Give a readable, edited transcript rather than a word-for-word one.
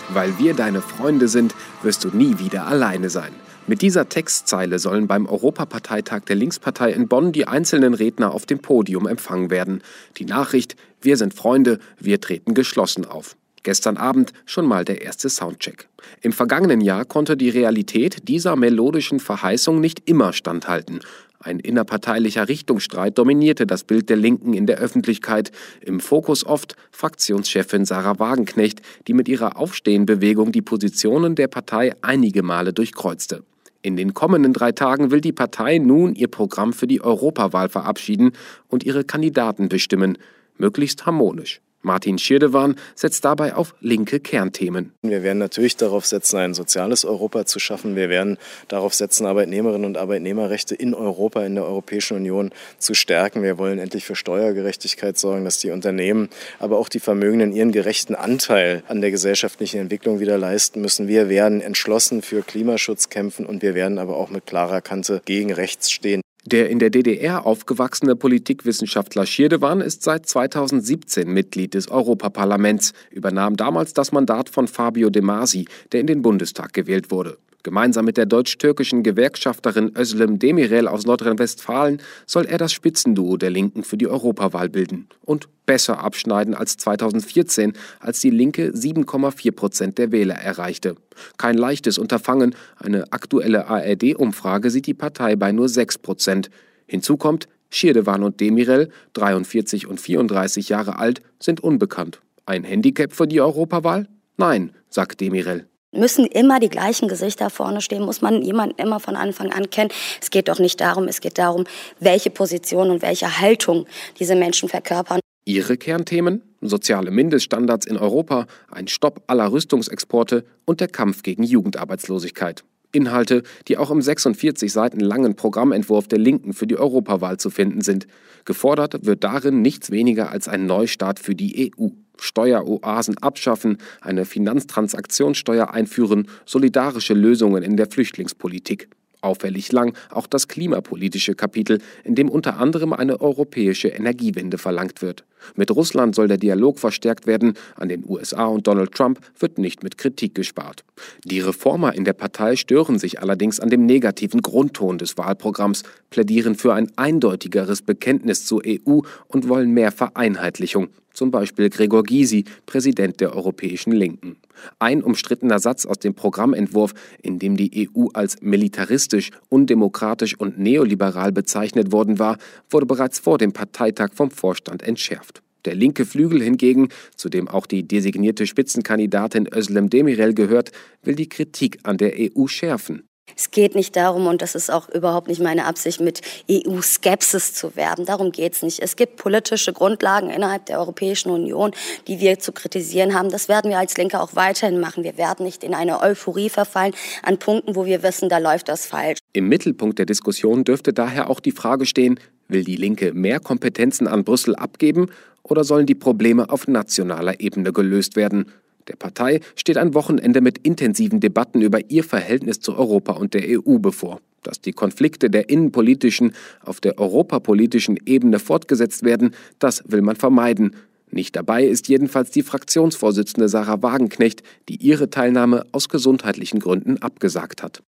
Weil wir deine Freunde sind, wirst du nie wieder alleine sein. Mit dieser Textzeile sollen beim Europaparteitag der Linkspartei in Bonn die einzelnen Redner auf dem Podium empfangen werden. Die Nachricht: Wir sind Freunde, wir treten geschlossen auf. Gestern Abend schon mal der erste Soundcheck. Im vergangenen Jahr konnte die Realität dieser melodischen Verheißung nicht immer standhalten. Ein innerparteilicher Richtungsstreit dominierte das Bild der Linken in der Öffentlichkeit. Im Fokus oft Fraktionschefin Sahra Wagenknecht, die mit ihrer Aufstehenbewegung die Positionen der Partei einige Male durchkreuzte. In den kommenden 3 Tagen will die Partei nun ihr Programm für die Europawahl verabschieden und ihre Kandidaten bestimmen, möglichst harmonisch. Martin Schirdewan setzt dabei auf linke Kernthemen. Wir werden natürlich darauf setzen, ein soziales Europa zu schaffen. Wir werden darauf setzen, Arbeitnehmerinnen und Arbeitnehmerrechte in Europa, in der Europäischen Union zu stärken. Wir wollen endlich für Steuergerechtigkeit sorgen, dass die Unternehmen, aber auch die Vermögenden ihren gerechten Anteil an der gesellschaftlichen Entwicklung wieder leisten müssen. Wir werden entschlossen für Klimaschutz kämpfen und wir werden aber auch mit klarer Kante gegen rechts stehen. Der in der DDR aufgewachsene Politikwissenschaftler Schirdewan ist seit 2017 Mitglied des Europaparlaments, übernahm damals das Mandat von Fabio De Masi, der in den Bundestag gewählt wurde. Gemeinsam mit der deutsch-türkischen Gewerkschafterin Özlem Demirel aus Nordrhein-Westfalen soll er das Spitzenduo der Linken für die Europawahl bilden und besser abschneiden als 2014, als die Linke 7,4% der Wähler erreichte. Kein leichtes Unterfangen, eine aktuelle ARD-Umfrage sieht die Partei bei nur 6%. Hinzu kommt, Schirdewan und Demirel, 43 und 34 Jahre alt, sind unbekannt. Ein Handicap für die Europawahl? Nein, sagt Demirel. Müssen immer die gleichen Gesichter vorne stehen? Muss man jemanden immer von Anfang an kennen? Es geht doch nicht darum, es geht darum, welche Position und welche Haltung diese Menschen verkörpern. Ihre Kernthemen? Soziale Mindeststandards in Europa, ein Stopp aller Rüstungsexporte und der Kampf gegen Jugendarbeitslosigkeit. Inhalte, die auch im 46 Seiten langen Programmentwurf der Linken für die Europawahl zu finden sind. Gefordert wird darin nichts weniger als ein Neustart für die EU. Steueroasen abschaffen, eine Finanztransaktionssteuer einführen, solidarische Lösungen in der Flüchtlingspolitik. Auffällig lang auch das klimapolitische Kapitel, in dem unter anderem eine europäische Energiewende verlangt wird. Mit Russland soll der Dialog verstärkt werden, an den USA und Donald Trump wird nicht mit Kritik gespart. Die Reformer in der Partei stören sich allerdings an dem negativen Grundton des Wahlprogramms, plädieren für ein eindeutigeres Bekenntnis zur EU und wollen mehr Vereinheitlichung. Zum Beispiel Gregor Gysi, Präsident der Europäischen Linken. Ein umstrittener Satz aus dem Programmentwurf, in dem die EU als militaristisch, undemokratisch und neoliberal bezeichnet worden war, wurde bereits vor dem Parteitag vom Vorstand entschärft. Der linke Flügel hingegen, zu dem auch die designierte Spitzenkandidatin Özlem Demirel gehört, will die Kritik an der EU schärfen. Es geht nicht darum, und das ist auch überhaupt nicht meine Absicht, mit EU-Skepsis zu werben. Darum geht es nicht. Es gibt politische Grundlagen innerhalb der Europäischen Union, die wir zu kritisieren haben. Das werden wir als Linke auch weiterhin machen. Wir werden nicht in eine Euphorie verfallen an Punkten, wo wir wissen, da läuft das falsch. Im Mittelpunkt der Diskussion dürfte daher auch die Frage stehen: Will die Linke mehr Kompetenzen an Brüssel abgeben oder sollen die Probleme auf nationaler Ebene gelöst werden? Der Partei steht ein Wochenende mit intensiven Debatten über ihr Verhältnis zu Europa und der EU bevor. Dass die Konflikte der innenpolitischen auf der europapolitischen Ebene fortgesetzt werden, das will man vermeiden. Nicht dabei ist jedenfalls die Fraktionsvorsitzende Sahra Wagenknecht, die ihre Teilnahme aus gesundheitlichen Gründen abgesagt hat.